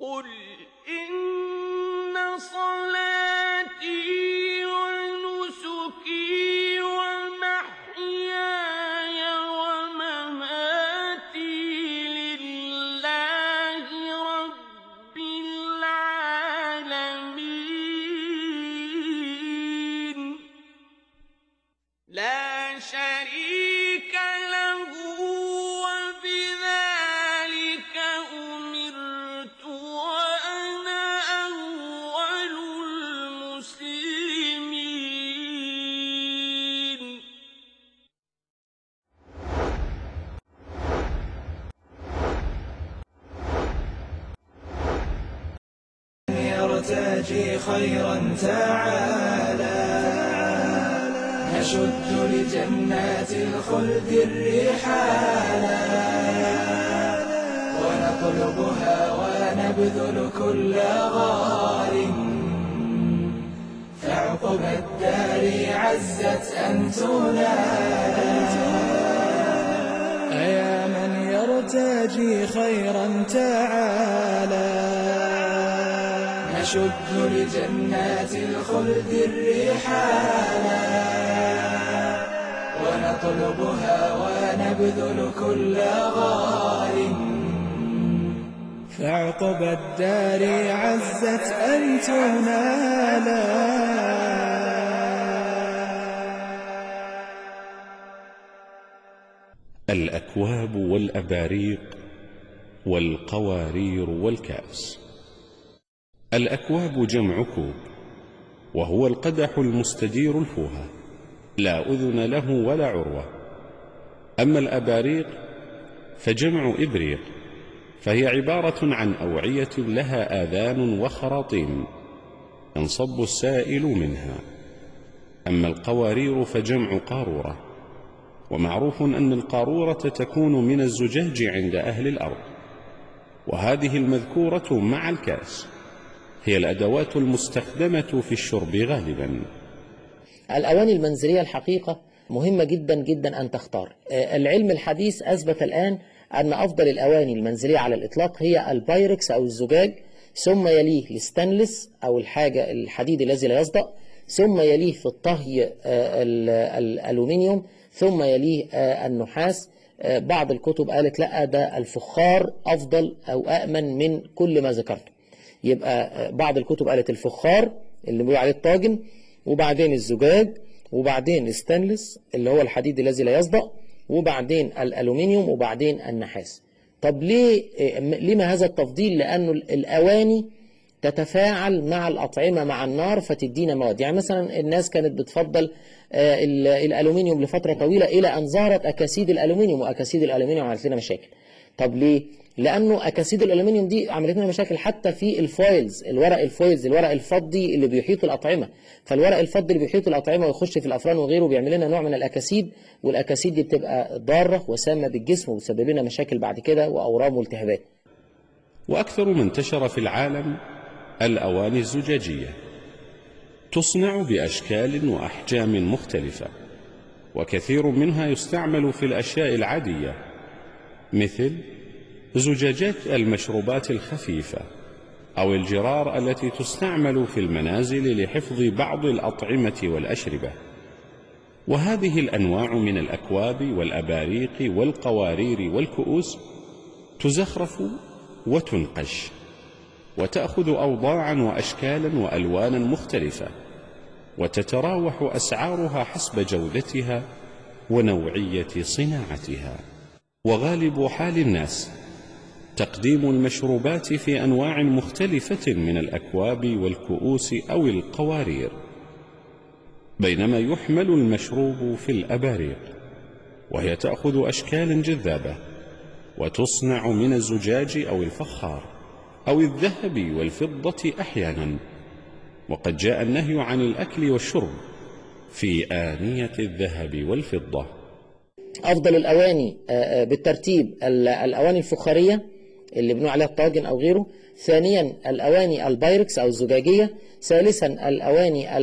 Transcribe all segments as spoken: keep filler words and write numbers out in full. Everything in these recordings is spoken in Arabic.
قل إن صلاتي ونسكي ومحياي ومماتي لله رب العالمين لا شريك له وبذلك أمرت وأنا أول المسلمين. يرتجي خيرا تعالى نشد لجنات الخلد الرحالا ونطلبها ونبذل كل غال فعقب الدار عزت أن تنالا أيا من يرتجي خيرا تعالى نشد لجنات الخلد الرحالا ونطلبها ونبذل كل غال فعقب الدار عزت أن تنالا. الأكواب والأباريق والقوارير والكأس. الأكواب جمع كوب، وهو القدح المستدير الفوهة لا أذن له ولا عروة. أما الأباريق فجمع إبريق، فهي عبارة عن أوعية لها آذان وخراطيم ينصب السائل منها. أما القوارير فجمع قارورة، ومعروف أن القارورة تكون من الزجاج عند أهل الأرض. وهذه المذكورة مع الكأس هي الأدوات المستخدمة في الشرب غالبا. الأواني المنزلية الحقيقة مهمة جدا جدا أن تختار. العلم الحديث أثبت الآن أن أفضل الأواني المنزلية على الإطلاق هي البايركس أو الزجاج، ثم يليه الستانلس أو الحاجة الحديد الذي لا يصدأ، ثم يليه في الطهي الألومنيوم، ثم يليه النحاس. بعض الكتب قالت لا، ده الفخار أفضل أو أأمن من كل ما ذكرته. يبقى بعض الكتب قالت الفخار اللي بيقول عليه الطاجن، وبعدين الزجاج، وبعدين الستانلس اللي هو الحديد الذي لا يصدأ، وبعدين الألومنيوم، وبعدين النحاس. طب ليه لما هذا التفضيل؟ لأنه الأواني تتفاعل مع الأطعمة مع النار فتدينا مواد. يعني مثلا الناس كانت بتفضل الألومنيوم لفترة طويلة إلى أن ظهرت أكاسيد الألومنيوم، وأكاسيد الألومنيوم عملت لنا مشاكل. طب ليه؟ لأنه أكاسيد الألومنيوم دي عملت لنا مشاكل حتى في الفويلز، الورق الفويلز، الورق الفضي اللي بيحيط الأطعمة. فالورق الفضي اللي بيحيط الأطعمة ويخش في الأفران وغيره بيعمل لنا نوع من الأكاسيد، والأكاسيد دي بتبقى ضارة وسامة بالجسم وبتسبب لنا مشاكل بعد كده وأورام والتهابات. وأكثر ما انتشر في العالم الأواني الزجاجية، تصنع بأشكال وأحجام مختلفة، وكثير منها يستعمل في الأشياء العادية مثل زجاجات المشروبات الخفيفة أو الجرار التي تستعمل في المنازل لحفظ بعض الأطعمة والأشربة. وهذه الأنواع من الأكواب والأباريق والقوارير والكؤوس تزخرف وتنقش، وتأخذ أوضاعا وأشكالا وألوانا مختلفة، وتتراوح أسعارها حسب جودتها ونوعية صناعتها. وغالب حال الناس تقديم المشروبات في أنواع مختلفة من الأكواب والكؤوس أو القوارير، بينما يحمل المشروب في الأباريق، وهي تأخذ أشكالا جذابة، وتصنع من الزجاج أو الفخار أو الذهب والفضة أحيانا. وقد جاء النهي عن الأكل والشرب في آنية الذهب والفضة. أفضل الأواني بالترتيب الأواني الفخارية اللي بنقول عليها الطاجن أو غيره، ثانيا الأواني البايركس أو الزجاجية، ثالثا الأواني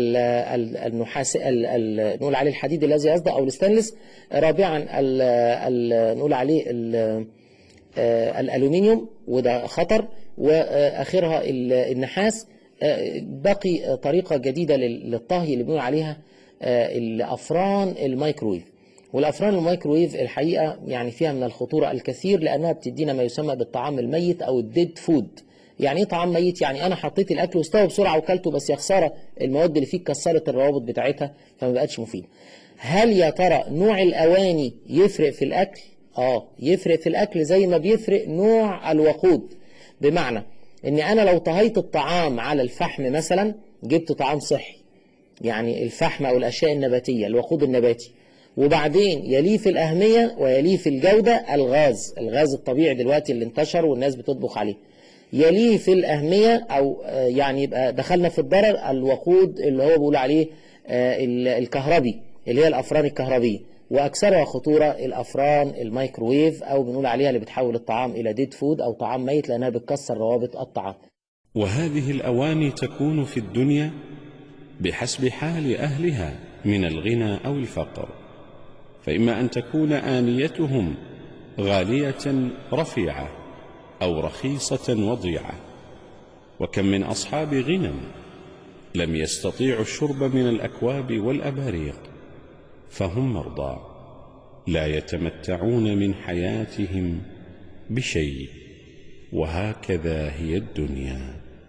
النحاس نقول عليه الحديد الذي يصدأ أو الستانلس، رابعا نقول عليه الألومنيوم وده خطر، وآخرها النحاس. بقي طريقة جديدة للطهي اللي بنقول عليها الأفران الميكرويف. والأفران الميكرويف الحقيقة يعني فيها من الخطورة الكثير، لأنها بتدينا ما يسمى بالطعام الميت أو الديد فود. يعني ايه طعام ميت؟ يعني انا حطيت الاكل واستوى بسرعه وكلته، بس يا خساره المواد اللي فيه كسرت الروابط بتاعتها فما بقتش مفيد. هل يا ترى نوع الاواني يفرق في الاكل؟ اه يفرق في الاكل زي ما بيفرق نوع الوقود. بمعنى ان انا لو طهيت الطعام على الفحم مثلا، جبت طعام صحي يعني الفحم او الاشياء النباتيه الوقود النباتي، وبعدين يليه في الاهميه ويليه في الجوده الغاز الغاز الطبيعي دلوقتي اللي انتشر والناس بتطبخ عليه، يليه في الأهمية أو يعني يبقى دخلنا في الضرر الوقود اللي هو بيقول عليه الكهربي اللي هي الأفران الكهربية، وأكثرها خطورة الأفران الميكروويف أو بنقول عليها اللي بتحول الطعام إلى ديد فود أو طعام ميت، لأنها بتكسر روابط الطعام. وهذه الأواني تكون في الدنيا بحسب حال أهلها من الغنى أو الفقر، فإما أن تكون آنيتهم غالية رفيعة أو رخيصة وضيعة. وكم من أصحاب غنى لم يستطيعوا الشرب من الأكواب والأباريق، فهم مرضى لا يتمتعون من حياتهم بشيء. وهكذا هي الدنيا.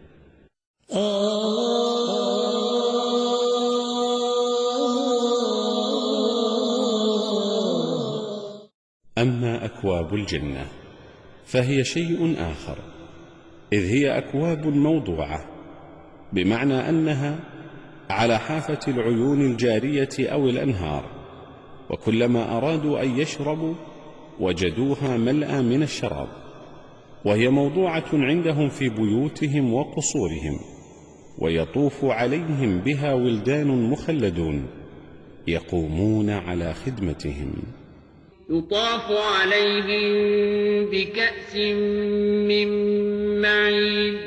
أما أكواب الجنة فهي شيء آخر، إذ هي أكواب موضوعة، بمعنى أنها على حافة العيون الجارية أو الأنهار، وكلما أرادوا أن يشربوا وجدوها ملأى من الشراب، وهي موضوعة عندهم في بيوتهم وقصورهم، ويطوف عليهم بها ولدان مخلدون يقومون على خدمتهم. يطاف عليهم بكأس من معين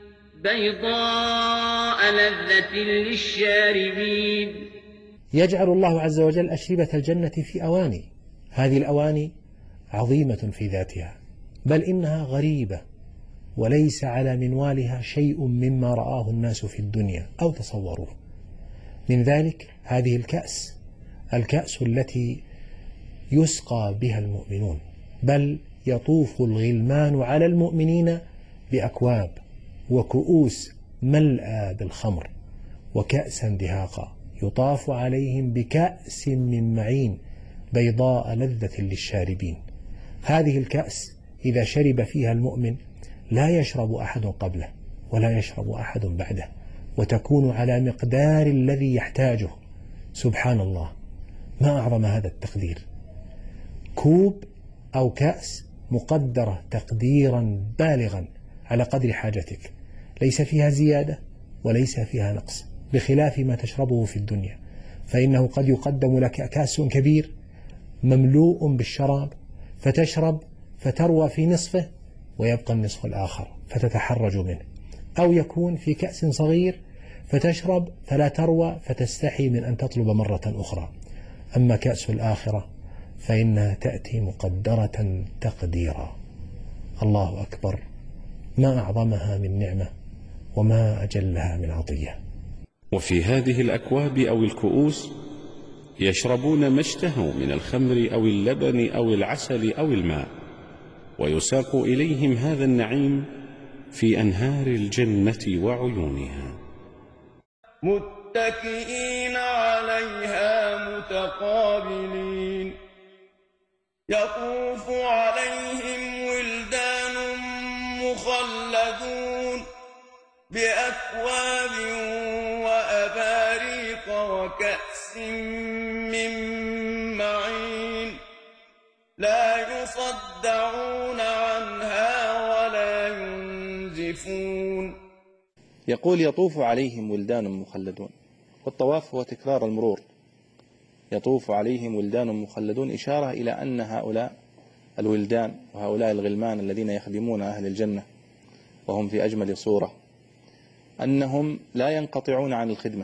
بيضاء لذة للشاربين. يجعل الله عز وجل أشربة الجنة في أواني، هذه الأواني عظيمة في ذاتها، بل إنها غريبة وليس على منوالها شيء مما رآه الناس في الدنيا أو تصوروه. من ذلك هذه الكأس، الكأس التي يسقى بها المؤمنون، بل يطوف الغلمان على المؤمنين بأكواب وكؤوس ملأى بالخمر وكأسا دهاقا، يطاف عليهم بكأس من معين بيضاء لذة للشاربين. هذه الكأس إذا شرب فيها المؤمن لا يشرب أحد قبله ولا يشرب أحد بعده، وتكون على مقدار الذي يحتاجه. سبحان الله، ما أعظم هذا التقدير. كوب أو كأس مقدرة تقديرا بالغا على قدر حاجتك، ليس فيها زيادة وليس فيها نقص، بخلاف ما تشربه في الدنيا، فإنه قد يقدم لك كأس كبير مملوء بالشراب فتشرب فتروى في نصفه ويبقى النصف الآخر فتتحرج منه، أو يكون في كأس صغير فتشرب فلا تروى فتستحي من أن تطلب مرة أخرى. أما كأس الآخرة فإنها تأتي مقدرة تقديرا. الله أكبر، ما أعظمها من نعمة وما أجلها من عطية. وفي هذه الأكواب أو الكؤوس يشربون ما اشتهوا من الخمر أو اللبن أو العسل أو الماء، ويساق إليهم هذا النعيم في أنهار الجنة وعيونها. متكئين عليها متقابلين يطوف عليهم ولدان مخلدون بأكواب وأباريق وكأس من معين لا يصدعون عنها ولا ينزفون. يقول يطوف عليهم ولدان مخلدون، والطواف هو تكرار المرور. يطوف عليهم ولدان مخلدون إشارة إلى أن هؤلاء الولدان وهؤلاء الغلمان الذين يخدمون أهل الجنة وهم في أجمل صورة أنهم لا ينقطعون عن الخدمة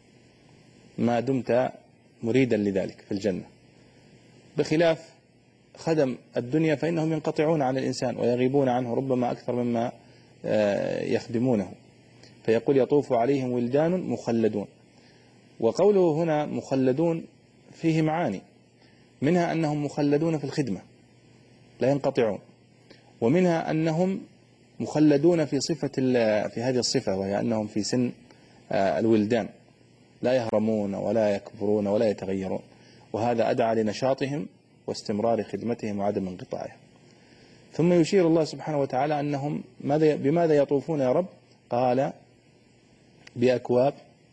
ما دمت مريدا لذلك في الجنة، بخلاف خدم الدنيا فإنهم ينقطعون عن الإنسان ويغيبون عنه ربما أكثر مما يخدمونه. فيقول يطوف عليهم ولدان مخلدون. وقوله هنا مخلدون فيه معاني، منها أنهم مخلدون في الخدمة لا ينقطعون، ومنها أنهم مخلدون في صفة في هذه الصفة، وهي أنهم في سن الولدان لا يهرمون ولا يكبرون ولا يتغيرون، وهذا أدعى لنشاطهم واستمرار خدمتهم وعدم انقطاعهم. ثم يشير الله سبحانه وتعالى أنهم ماذا بماذا يطوفون يا رب؟ قال بأكواب،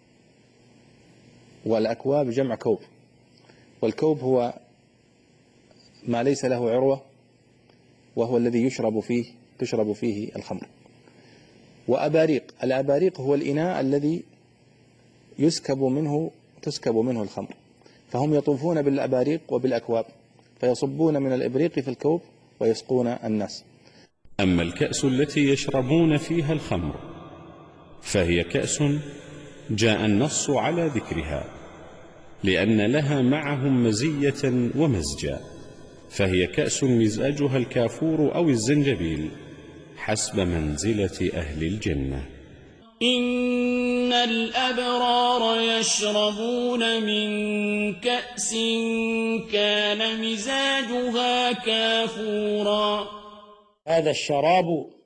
والأكواب جمع كوب، والكوب هو ما ليس له عروة، وهو الذي يشرب فيه تشرب فيه الخمر. وأباريق، الأباريق هو الإناء الذي يسكب منه تسكب منه الخمر، فهم يطوفون بالأباريق وبالأكواب فيصبون من الإبريق في الكوب ويسقون الناس. أما الكأس التي يشربون فيها الخمر فهي كأس جاء النص على ذكرها لأن لها معهم مزية ومزجا، فهي كأس مزاجها الكافور أو الزنجبيل حسب منزلة أهل الجنة. إن الأبرار يشربون من كأس كان مزاجها كافورا. هذا الشراب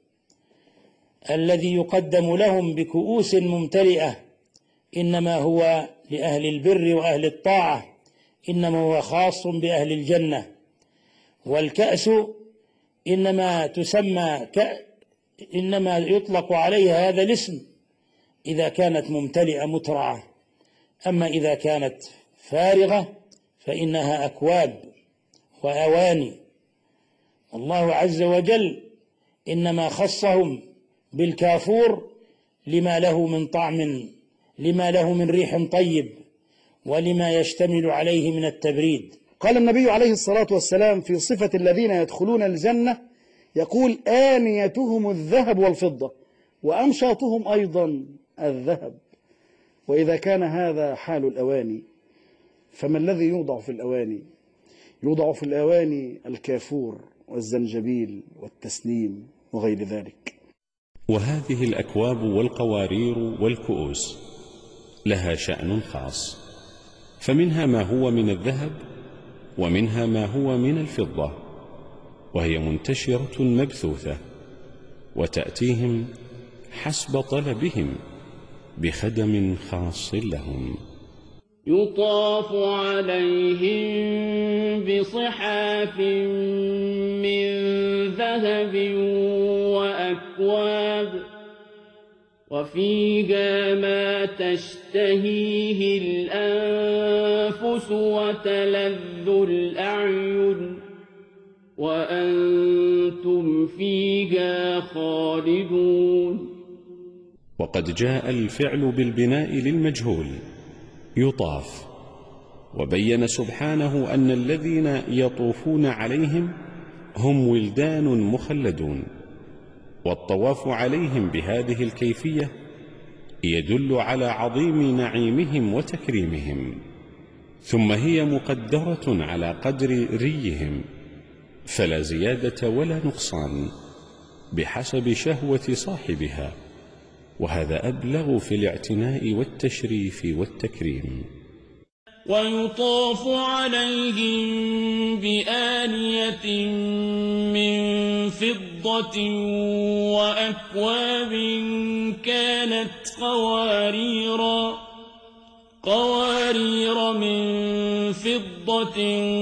الذي يقدم لهم بكؤوس ممتلئة إنما هو لأهل البر وأهل الطاعة، إنما هو خاص بأهل الجنة. والكأس إنما تسمى ك... إنما يطلق عليها هذا الاسم إذا كانت ممتلئة مترعة، أما إذا كانت فارغة فإنها أكواب وأواني. الله عز وجل إنما خصهم بالكافور لما له من طعم، لما له من ريح طيب، ولما يشتمل عليه من التبريد. قال النبي عليه الصلاة والسلام في صفة الذين يدخلون الجنة، يقول آنيتهم الذهب والفضة وأمشاطهم أيضا الذهب. وإذا كان هذا حال الأواني فما الذي يوضع في الأواني؟ يوضع في الأواني الكافور والزنجبيل والتسنيم وغير ذلك. وهذه الأكواب والقوارير والكؤوس لها شأن خاص، فمنها ما هو من الذهب ومنها ما هو من الفضة، وهي منتشرة مبثوثة وتأتيهم حسب طلبهم بخدم خاص لهم. يطاف عليهم بصحاف من ذهب وأكواب وفيها ما تشتهيه الأنفس وتلذ الأعين وأنتم فيها خالدون. وقد جاء الفعل بالبناء للمجهول يطاف، وبين سبحانه أن الذين يطوفون عليهم هم ولدان مخلدون، والطواف عليهم بهذه الكيفية يدل على عظيم نعيمهم وتكريمهم، ثم هي مقدرة على قدر ريهم فلا زيادة ولا نقصان بحسب شهوة صاحبها، وهذا أبلغ في الاعتناء والتشريف والتكريم. ويطاف عليهم بآنية من فضة وأكواب كانت قواريرا قوارير من فضة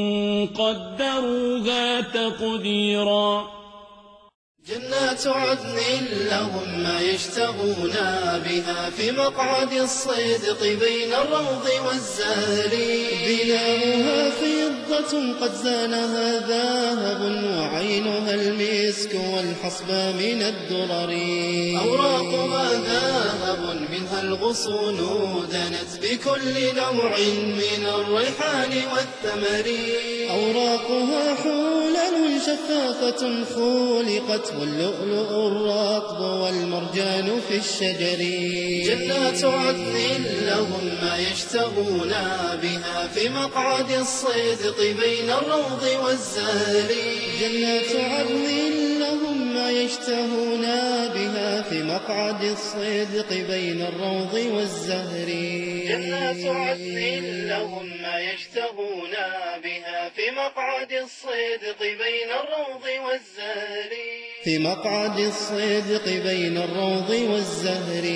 قدروها تقديرا. جنات عدن لهم ما يشتهون بها في مقعد الصدق بين الروض والزهري. بناؤها فضة قد زانها ذهب وعينها المسك والحصبى من الدرر. أوراقها ذهب منها الغصون دنت بكل نوع من الريحان والثمر. أوراقها حول لؤلؤ شفافة خلقت واللؤلؤ الرطب والمرجان في الشجر جنات عدن لهم ما يشتهون بها في مقعد الصدق بين الروض والزهر جنات عدن لهم ما يشتهون بها في مقعد الصدق بين الروض والزهر جنات عدن لهم ما يشتهون بها في مقعد الصدق بين الروض والزهر في مقعد الصدق بين الروض والزهر.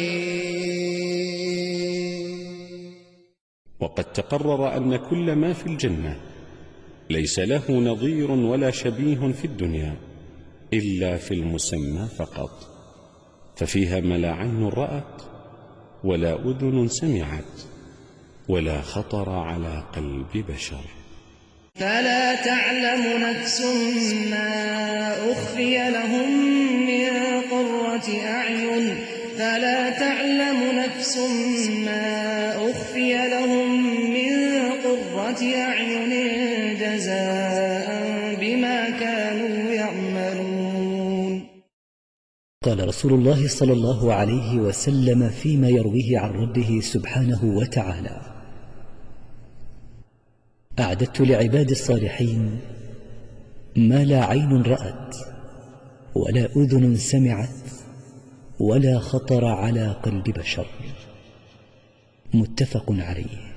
وقد تقرر أن كل ما في الجنة ليس له نظير ولا شبيه في الدنيا إلا في المسمى فقط، ففيها ما لا عين رأت ولا أذن سمعت ولا خطر على قلب بشر. فلا تعلم نفس ما أخفي لهم من قرة أعين فلا تعلم نفس ما أخفي لهم من قرة أعين جزاء بما كانوا يعملون. قال رسول الله صلى الله عليه وسلم فيما يرويه عن ربه سبحانه وتعالى: أعددت لعباد الصالحين ما لا عين رأت ولا أذن سمعت ولا خطر على قلب بشر. متفق عليه.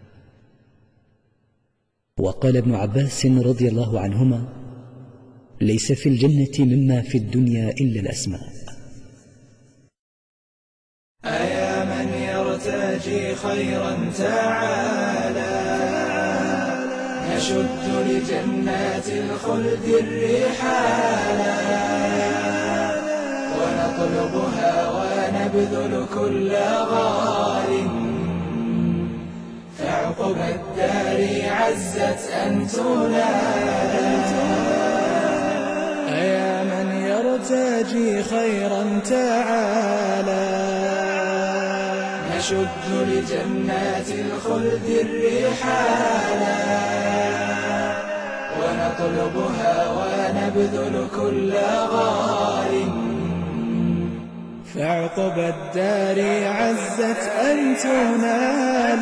وقال ابن عباس رضي الله عنهما: ليس في الجنة مما في الدنيا إلا الأسماء. أيا من يرتجي خيرا تعالى نشد لجنات الخلد الرحالا ونطلبها ونبذل كل غال فعقب الدار عزت أن تنال. أيا من يرتجي خيرا تعالى نشد لجنات الخلد الرحالا ونطلبها ونبذل كل غال فعقب الدار عزت أن تنال.